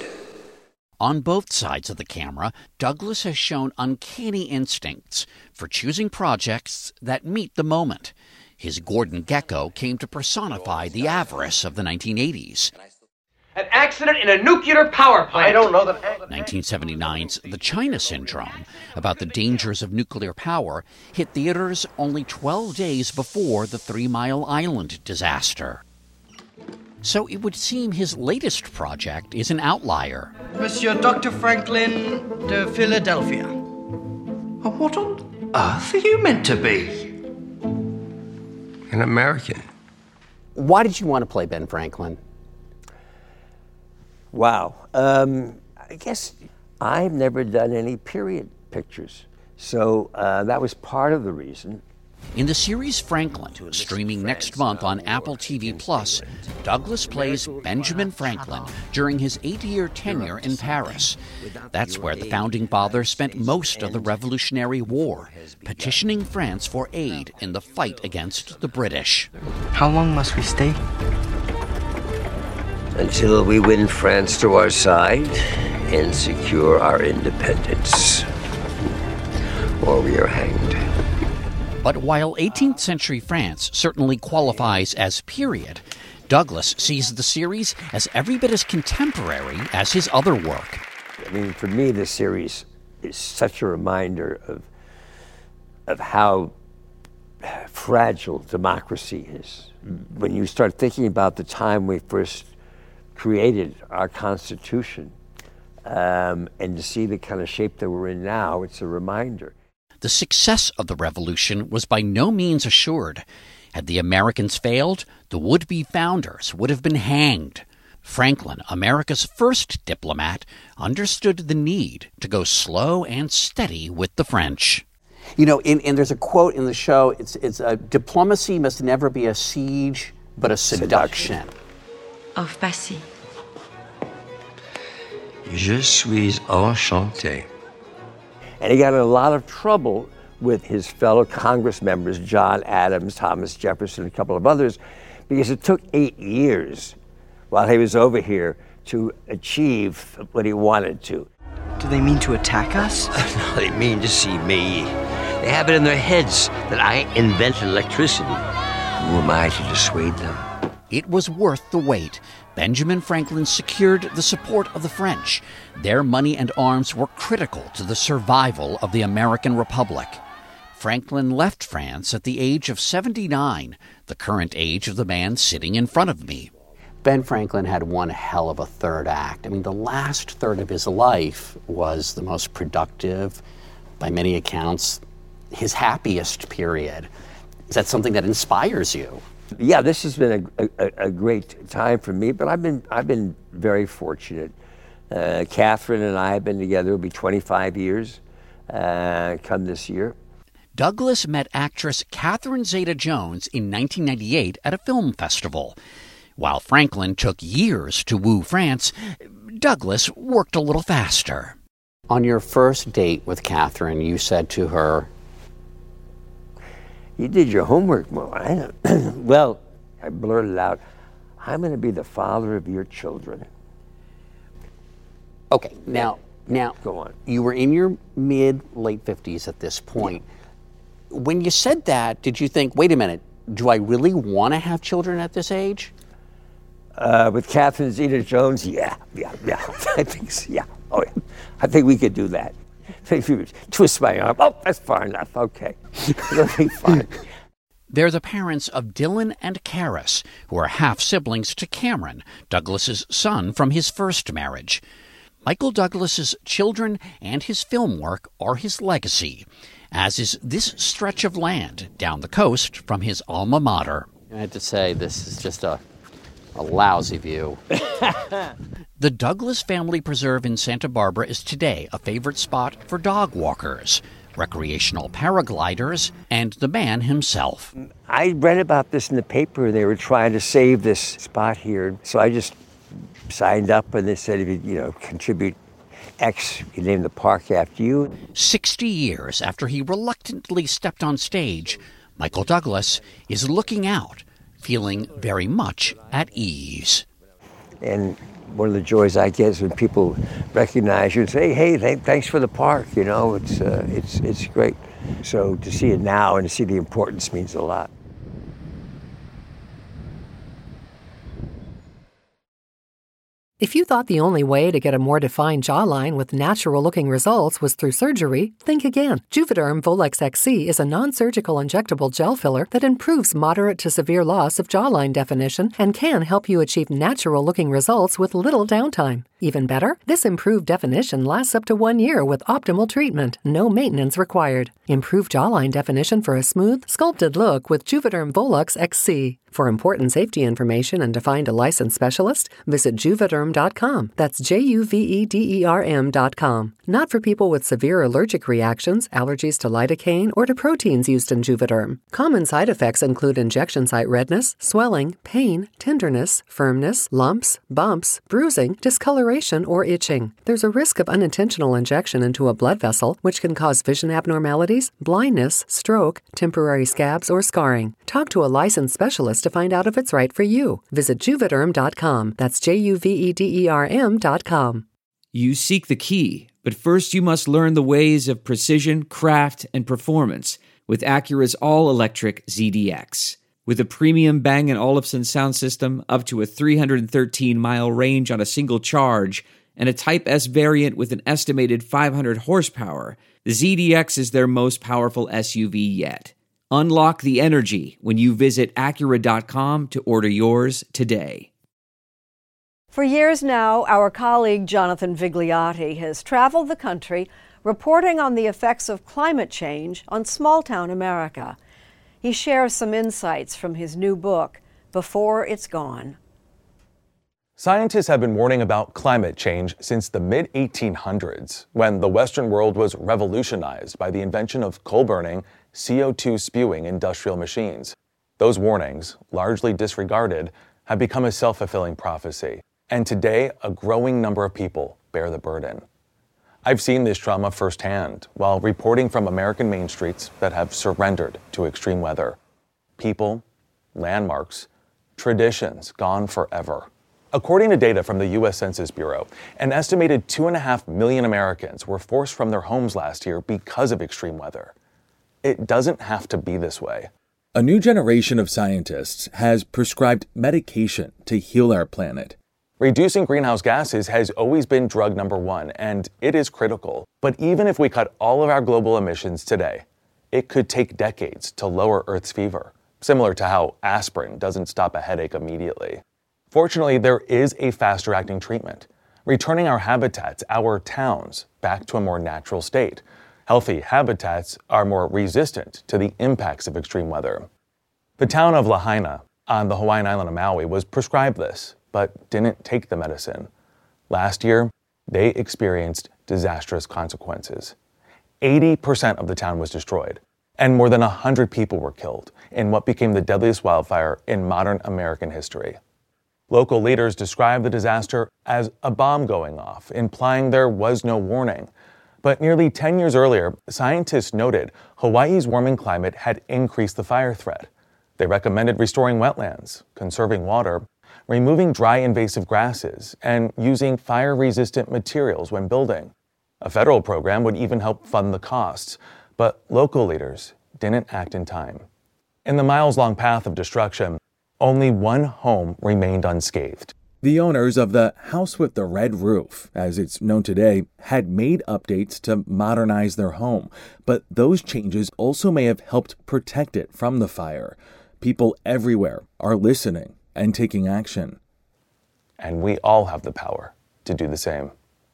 Speaker 8: On both sides of the camera, Douglas has shown uncanny instincts for choosing projects that meet the moment. His Gordon Gekko came to personify the avarice of the nineteen eighties.
Speaker 17: An accident in a nuclear power plant.
Speaker 6: I don't know that.
Speaker 8: nineteen seventy-nine's The China Syndrome, about the dangers of nuclear power, hit theaters only twelve days before the Three Mile Island disaster. So it would seem his latest project is an outlier.
Speaker 18: Monsieur Doctor Franklin de Philadelphia. What on earth are you meant to be?
Speaker 6: An American.
Speaker 15: Why did you want to play Ben Franklin?
Speaker 3: Wow. Um, I guess I've never done any period pictures, so uh, that was part of the reason.
Speaker 8: In the series Franklin, streaming next month on Apple T V Plus, Douglas plays Benjamin Franklin during his eight-year tenure in Paris. That's where the Founding Fathers spent most of the Revolutionary War, petitioning France for aid in the fight against the British.
Speaker 18: How long must we stay?
Speaker 3: Until we win France to our side and secure our independence. Or we are hanged.
Speaker 8: But while eighteenth century France certainly qualifies as period, Douglas sees the series as every bit as contemporary as his other work.
Speaker 3: I mean, for me, this series is such a reminder of, of how fragile democracy is. When you start thinking about the time we first created our Constitution, um, and to see the kind of shape that we're in now, it's a reminder.
Speaker 8: The success of the revolution was by no means assured. Had the Americans failed, the would-be founders would have been hanged. Franklin, America's first diplomat, understood the need to go slow and steady with the French.
Speaker 15: You know, and, and there's a quote in the show, it's, it's uh, diplomacy must never be a siege, but a seduction.
Speaker 7: Of Passy.
Speaker 3: Je suis enchanté. And he got in a lot of trouble with his fellow Congress members, John Adams, Thomas Jefferson, and a couple of others, because it took eight years while he was over here to achieve what he wanted to.
Speaker 18: Do they mean to attack us?
Speaker 3: No, they mean to see me. They have it in their heads that I invented electricity. Who am I to dissuade them?
Speaker 8: It was worth the wait. Benjamin Franklin secured the support of the French. Their money and arms were critical to the survival of the American Republic. Franklin left France at the age of seventy-nine, the current age of the man sitting in front of me.
Speaker 15: Ben Franklin had one hell of a third act. I mean, the last third of his life was the most productive, by many accounts, his happiest period. Is that something that inspires you?
Speaker 3: Yeah, this has been a, a, a great time for me, but I've been I've been very fortunate. Uh, Catherine and I have been together, it'll be twenty-five years uh, come this year.
Speaker 8: Douglas met actress Catherine Zeta-Jones in nineteen ninety-eight at a film festival. While Franklin took years to woo France, Douglas worked a little faster.
Speaker 15: On your first date with Catherine, you said to her,
Speaker 3: "You did your homework, Mo." I well, I blurted out, "I'm going to be the father of your children."
Speaker 15: Okay, now, now,
Speaker 3: go on.
Speaker 15: You were in your mid, late fifties at this point. Yeah. When you said that, did you think, wait a minute, do I really want to have children at this age?
Speaker 3: Uh, with Catherine Zeta-Jones, yeah, yeah, yeah. I think, so, yeah, oh yeah. I think we could do that. If you twist my arm, oh, that's far enough, okay. It'll be fine.
Speaker 8: They're the parents of Dylan and Karis, who are half-siblings to Cameron, Douglas's son from his first marriage. Michael Douglas's children and his film work are his legacy, as is this stretch of land down the coast from his alma mater.
Speaker 15: I had to say, this is just a, a lousy view.
Speaker 8: The Douglas Family Preserve in Santa Barbara is today a favorite spot for dog walkers, recreational paragliders, and the man himself.
Speaker 3: I read about this in the paper. They were trying to save this spot here. So I just signed up, and they said, if you, you know, contribute X, you name the park after you.
Speaker 8: Sixty years after he reluctantly stepped on stage, Michael Douglas is looking out, feeling very much at ease.
Speaker 3: And one of the joys I get is when people recognize you and say, "Hey, th- thanks for the park." You know, it's uh, it's it's great. So to see it now and to see the importance means a lot.
Speaker 1: If you thought the only way to get a more defined jawline with natural-looking results was through surgery, think again. Juvederm Volex X C is a non-surgical injectable gel filler that improves moderate to severe loss of jawline definition and can help you achieve natural-looking results with little downtime. Even better, this improved definition lasts up to one year with optimal treatment, no maintenance required. Improve jawline definition for a smooth, sculpted look with Juvederm Volux X C. For important safety information and to find a licensed specialist, visit Juvederm dot com. That's J U V E D E R M dot com. Not for people with severe allergic reactions, allergies to lidocaine, or to proteins used in Juvederm. Common side effects include injection site redness, swelling, pain, tenderness, firmness, lumps, bumps, bruising, discoloration, or itching. There's a risk of unintentional injection into a blood vessel, which can cause vision abnormalities, blindness, stroke, temporary scabs, or scarring. Talk to a licensed specialist to find out if it's right for you. Visit Juvederm dot com. That's J U V E D E R M dot com.
Speaker 5: You seek the key, but first you must learn the ways of precision, craft, and performance with Acura's all-electric Z D X. With a premium Bang and Olufsen sound system, up to a three hundred thirteen mile range on a single charge, and a Type S variant with an estimated five hundred horsepower, the Z D X is their most powerful S U V yet. Unlock the energy when you visit Acura dot com to order yours today.
Speaker 4: For years now, our colleague Jonathan Vigliotti has traveled the country reporting on the effects of climate change on small-town America. He shares some insights from his new book, Before It's Gone.
Speaker 9: Scientists have been warning about climate change since the mid eighteen hundreds, when the Western world was revolutionized by the invention of coal-burning, C O two spewing industrial machines. Those warnings, largely disregarded, have become a self-fulfilling prophecy. And today, a growing number of people bear the burden. I've seen this trauma firsthand while reporting from American main streets that have surrendered to extreme weather. People, landmarks, traditions gone forever. According to data from the U S Census Bureau, an estimated two and a half million Americans were forced from their homes last year because of extreme weather. It doesn't have to be this way. A new generation of scientists has prescribed medication to heal our planet. Reducing greenhouse gases has always been drug number one, and it is critical. But even if we cut all of our global emissions today, it could take decades to lower Earth's fever, similar to how aspirin doesn't stop a headache immediately. Fortunately, there is a faster-acting treatment, returning our habitats, our towns, back to a more natural state. Healthy habitats are more resistant to the impacts of extreme weather. The town of Lahaina on the Hawaiian island of Maui was prescribed this, but didn't take the medicine. Last year, they experienced disastrous consequences. eighty percent of the town was destroyed, and more than one hundred people were killed in what became the deadliest wildfire in modern American history. Local leaders described the disaster as a bomb going off, implying there was no warning. But nearly ten years earlier, scientists noted Hawaii's warming climate had increased the fire threat. They recommended restoring wetlands, conserving water, removing dry invasive grasses, and using fire-resistant materials when building. A federal program would even help fund the costs, but local leaders didn't act in time. In the miles-long path of destruction, only one home remained unscathed. The owners of the House with the Red Roof, as it's known today, had made updates to modernize their home, but those changes also may have helped protect it from the fire. People everywhere are listening and taking action. And we all have the power to do the same.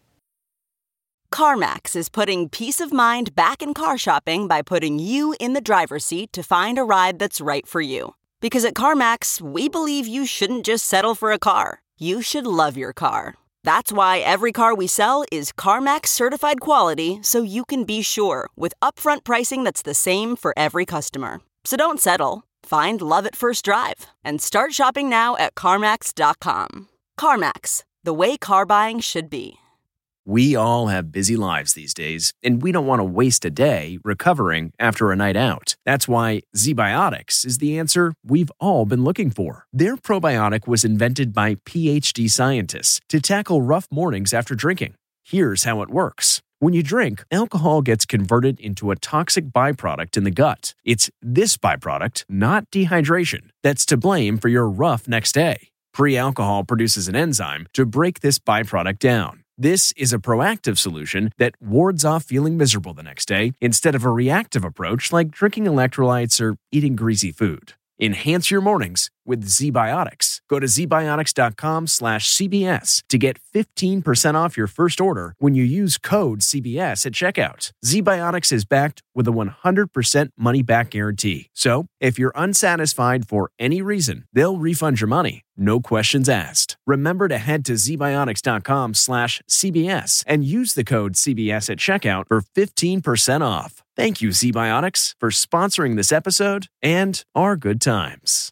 Speaker 21: CarMax is putting peace of mind back in car shopping by putting you in the driver's seat to find a ride that's right for you. Because at CarMax, we believe you shouldn't just settle for a car. You should love your car. That's why every car we sell is CarMax certified quality, so you can be sure with upfront pricing that's the same for every customer. So don't settle. Find love at first drive and start shopping now at CarMax dot com. CarMax, the way car buying should be.
Speaker 11: We all have busy lives these days, and we don't want to waste a day recovering after a night out. That's why ZBiotics is the answer we've all been looking for. Their probiotic was invented by P H D scientists to tackle rough mornings after drinking. Here's how it works. When you drink, alcohol gets converted into a toxic byproduct in the gut. It's this byproduct, not dehydration, that's to blame for your rough next day. Pre-alcohol produces an enzyme to break this byproduct down. This is a proactive solution that wards off feeling miserable the next day instead of a reactive approach like drinking electrolytes or eating greasy food. Enhance your mornings with ZBiotics. Go to zbiotics.com slash CBS to get fifteen percent off your first order when you use code C B S at checkout. ZBiotics is backed with a one hundred percent money-back guarantee. So, if you're unsatisfied for any reason, they'll refund your money. No questions asked. Remember to head to zbiotics.com slash CBS and use the code C B S at checkout for fifteen percent off. Thank you, ZBiotics, for sponsoring this episode and our good times.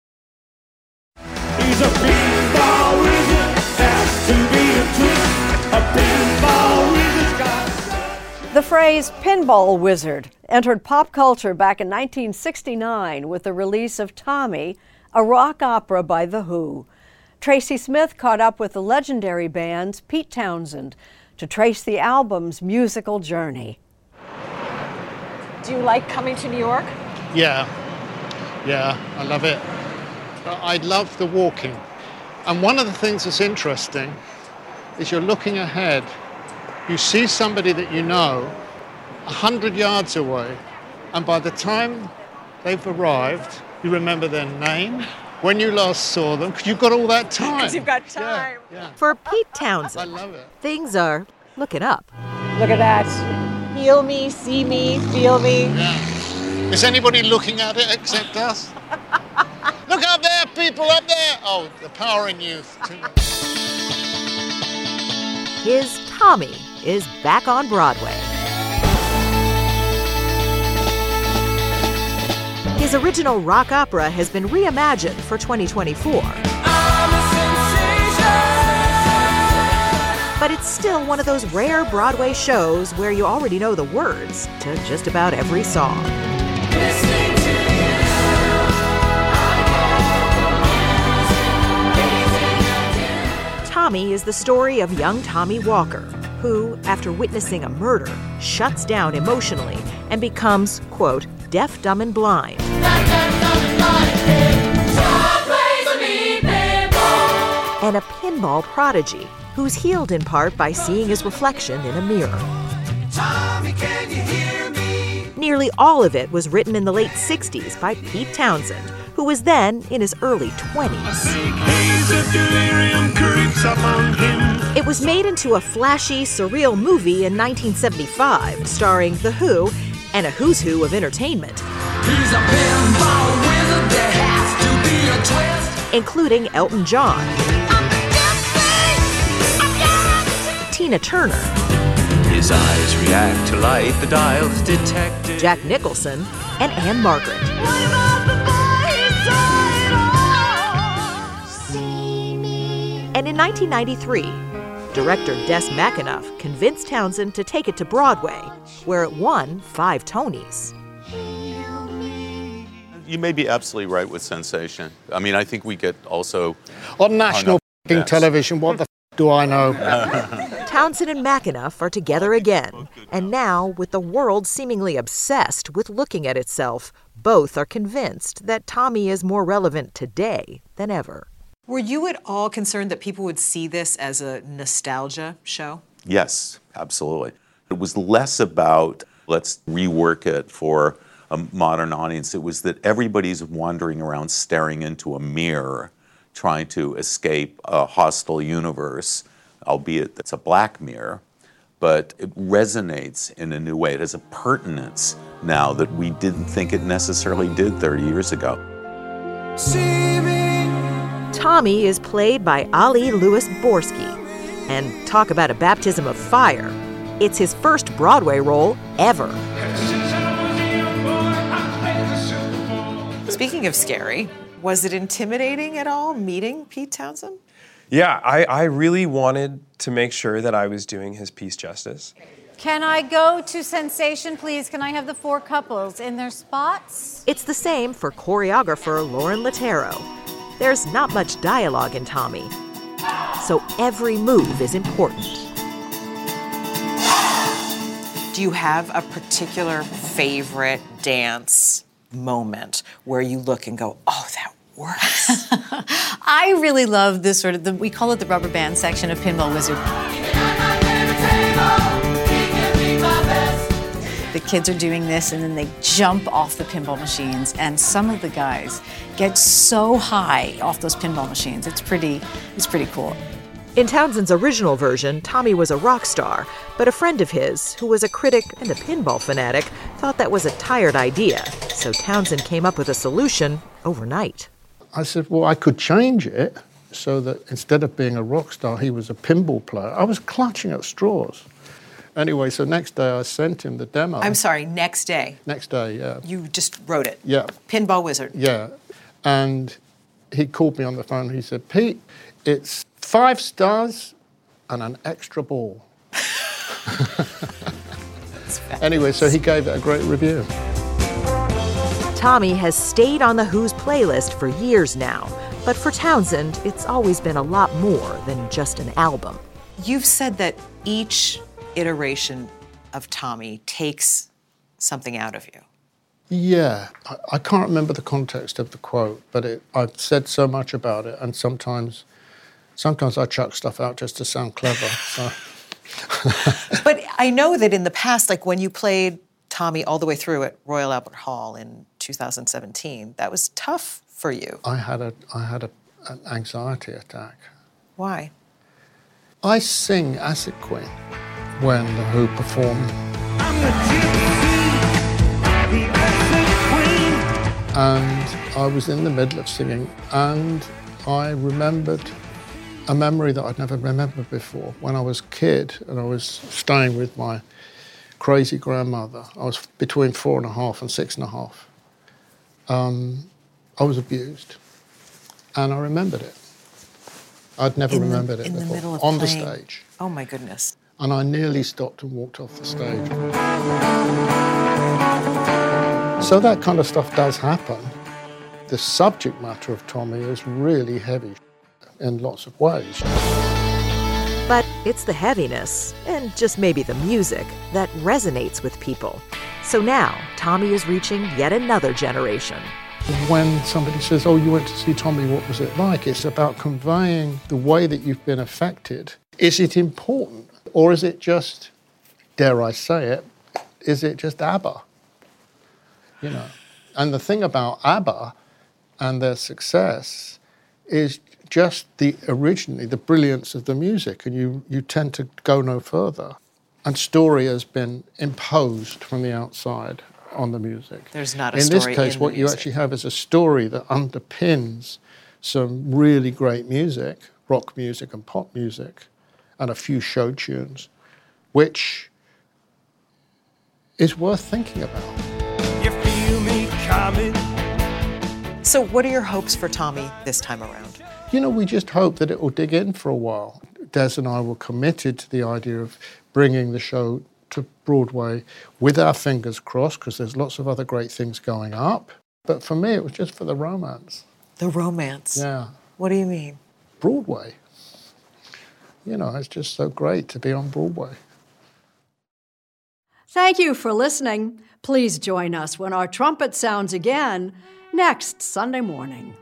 Speaker 13: He's a pinball wizard, has to be a trick. A pinball wizard's got...
Speaker 4: The phrase pinball wizard entered pop culture back in nineteen sixty-nine with the release of Tommy, a rock opera by The Who. Tracy Smith caught up with the legendary band's Pete Townsend to trace the album's musical journey.
Speaker 19: Do you like coming to New York?
Speaker 20: Yeah, yeah, I love it. I love the walking. And one of the things that's interesting is you're looking ahead. You see somebody that you know a hundred yards away, and by the time they've arrived, you remember their name, when you last saw them, because you've got all that time.
Speaker 19: Because you've got time.
Speaker 20: Yeah, yeah.
Speaker 19: For Pete Townsend,
Speaker 20: I love it.
Speaker 19: Things are looking up. Look at that. Heal me, see me, feel me.
Speaker 20: Yeah. Is anybody looking at it except us? Look up there, people, up there. Oh, the power in youth.
Speaker 19: His Tommy is back on Broadway. His original rock opera has been reimagined for twenty twenty-four. But it's still one of those rare Broadway shows where you already know the words to just about every song. Tommy is the story of young Tommy Walker, who, after witnessing a murder, shuts down emotionally and becomes, quote, deaf, dumb, and blind. And a pinball prodigy who's healed in part by seeing his reflection in a mirror.
Speaker 13: Tommy, can you hear me?
Speaker 19: Nearly all of it was written in the late sixties by Pete Townsend, who was then in his early twenties. It was made into a flashy, surreal movie in nineteen seventy-five, starring The Who and a who's who of entertainment.
Speaker 13: He's a pinball wizard, there has to be a twist.
Speaker 19: Including Elton John, Tina Turner,
Speaker 2: his eyes react to light, the dials detected,
Speaker 19: Jack Nicholson, and Anne Margaret. And in nineteen ninety-three, director Des McAnuff convinced Townsend to take it to Broadway, where it won five Tonys.
Speaker 22: You may be absolutely right with Sensation. I mean, I think we get also...
Speaker 20: On national f***ing television, what the f*** do I know?
Speaker 19: Townsend and McAnuff are together again, and now, with the world seemingly obsessed with looking at itself, both are convinced that Tommy is more relevant today than ever.
Speaker 23: Were you at all concerned that people would see this as a nostalgia show?
Speaker 22: Yes, absolutely. It was less about, let's rework it for a modern audience. It was that everybody's wandering around staring into a mirror, trying to escape a hostile universe, albeit it's a black mirror, but it resonates in a new way. It has a pertinence now that we didn't think it necessarily did thirty years ago.
Speaker 13: See me.
Speaker 19: Tommy is played by Ali Louis Borski, and talk about a baptism of fire. It's his first Broadway role ever.
Speaker 23: Speaking of scary, was it intimidating at all meeting Pete Townsend?
Speaker 24: Yeah, I, I really wanted to make sure that I was doing his piece justice.
Speaker 25: Can I go to Sensation, please? Can I have the four couples in their spots?
Speaker 19: It's the same for choreographer Lauren Latero. There's not much dialogue in Tommy, so every move is important.
Speaker 23: Do you have a particular favorite dance moment where you look and go, oh, that works?
Speaker 25: I really love this sort of, the, we call it the rubber band section of Pinball Wizard. The kids are doing this and then they jump off the pinball machines, and some of the guys get so high off those pinball machines. It's pretty, it's pretty cool.
Speaker 19: In Townsend's original version, Tommy was a rock star, but a friend of his, who was a critic and a pinball fanatic, thought that was a tired idea, so Townsend came up with a solution overnight.
Speaker 20: I said, well, I could change it so that instead of being a rock star, he was a pinball player. I was clutching at straws. Anyway, so next day I sent him the demo.
Speaker 23: I'm sorry, next day?
Speaker 20: Next day, yeah.
Speaker 23: You just wrote it?
Speaker 20: Yeah.
Speaker 23: Pinball Wizard?
Speaker 20: Yeah. And he called me on the phone. He said, Pete, it's five stars and an extra ball. Anyway, so he gave it a great review.
Speaker 19: Tommy has stayed on The Who's playlist for years now, but for Townsend, it's always been a lot more than just an album.
Speaker 23: You've said that each iteration of Tommy takes something out of you.
Speaker 20: Yeah, I, I can't remember the context of the quote, but it, I've said so much about it, and sometimes, sometimes I chuck stuff out just to sound clever. So.
Speaker 23: But I know that in the past, like when you played Tommy all the way through at Royal Albert Hall in two thousand seventeen, that was tough for you.
Speaker 20: I had a, I had a, an anxiety attack.
Speaker 23: Why?
Speaker 20: I sing Acid Queen when The Who perform.
Speaker 13: I'm the gypsy, the Acid Queen.
Speaker 20: And I was in the middle of singing, and I remembered a memory that I'd never remembered before. When I was a kid and I was staying with my crazy grandmother, I was between four and a half and six and a half. Um, I was abused, and I remembered it. I'd never
Speaker 23: in
Speaker 20: remembered
Speaker 23: the,
Speaker 20: it
Speaker 23: in
Speaker 20: before,
Speaker 23: the middle of
Speaker 20: on
Speaker 23: playing.
Speaker 20: the stage.
Speaker 23: Oh my goodness.
Speaker 20: And I nearly stopped and walked off the stage. So that kind of stuff does happen. The subject matter of Tommy is really heavy in lots of ways.
Speaker 19: But it's the heaviness, and just maybe the music, that resonates with people. So now, Tommy is reaching yet another generation.
Speaker 20: When somebody says, oh, you went to see Tommy, what was it like? It's about conveying the way that you've been affected. Is it important? Or is it just, dare I say it, is it just ABBA? You know, and the thing about ABBA and their success is just the originally the brilliance of the music, and you, you tend to go no further. And story has been imposed from the outside on the music.
Speaker 23: There's not a
Speaker 20: in
Speaker 23: story
Speaker 20: this case,
Speaker 23: in
Speaker 20: what
Speaker 23: the
Speaker 20: you
Speaker 23: music.
Speaker 20: actually have is a story that underpins some really great music, rock music and pop music, and a few show tunes, which is worth thinking about.
Speaker 13: You feel me coming.
Speaker 23: So what are your hopes for Tommy this time around?
Speaker 20: You know, we just hope that it will dig in for a while. Des and I were committed to the idea of bringing the show to Broadway with our fingers crossed, because there's lots of other great things going up. But for me, it was just for the romance.
Speaker 23: The romance?
Speaker 20: Yeah.
Speaker 23: What do you mean?
Speaker 20: Broadway. You know, it's just so great to be on Broadway.
Speaker 4: Thank you for listening. Please join us when our trumpet sounds again next Sunday morning.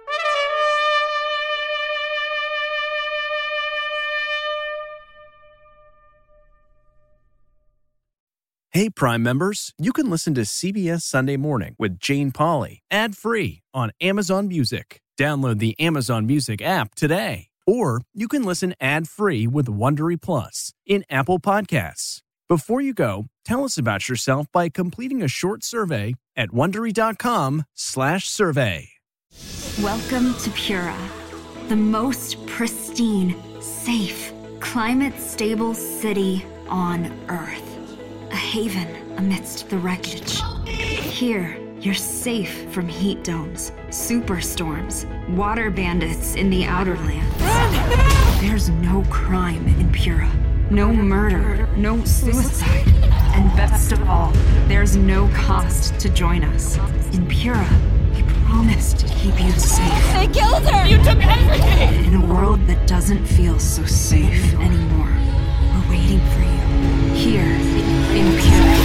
Speaker 11: Hey, Prime members, you can listen to C B S Sunday Morning with Jane Pauley ad-free on Amazon Music. Download the Amazon Music app today. Or you can listen ad-free with Wondery Plus in Apple Podcasts. Before you go, tell us about yourself by completing a short survey at Wondery.com slash survey.
Speaker 10: Welcome to Pura, the most pristine, safe, climate-stable city on Earth. A haven amidst the wreckage. Here, you're safe from heat domes, superstorms, water bandits in the outer lands. There's no crime in Pura, no murder, no suicide, and best of all, there's no cost to join us. In Pura, we promise to keep you safe.
Speaker 12: They killed her! You took everything!
Speaker 10: In a world that doesn't feel so safe anymore, we're waiting for you, here in Pura.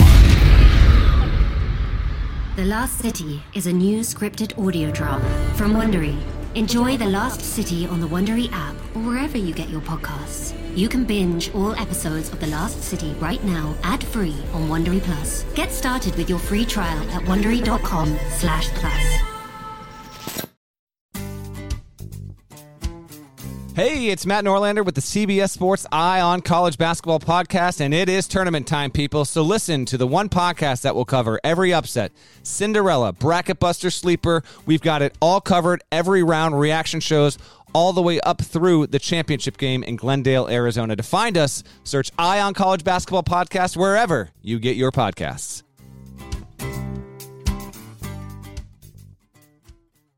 Speaker 14: The Lost City is a new scripted audio drama from Wondery. Enjoy The Lost City on the Wondery app or wherever you get your podcasts. You can binge all episodes of The Lost City right now, ad-free on Wondery Plus. Get started with your free trial at Wondery.com slash plus.
Speaker 16: Hey, it's Matt Norlander with the C B S Sports Eye on College Basketball podcast, and it is tournament time, people. So listen to the one podcast that will cover every upset, Cinderella, Bracket Buster, Sleeper. We've got it all covered, every round, reaction shows, all the way up through the championship game in Glendale, Arizona. To find us, search Eye on College Basketball podcast wherever you get your podcasts.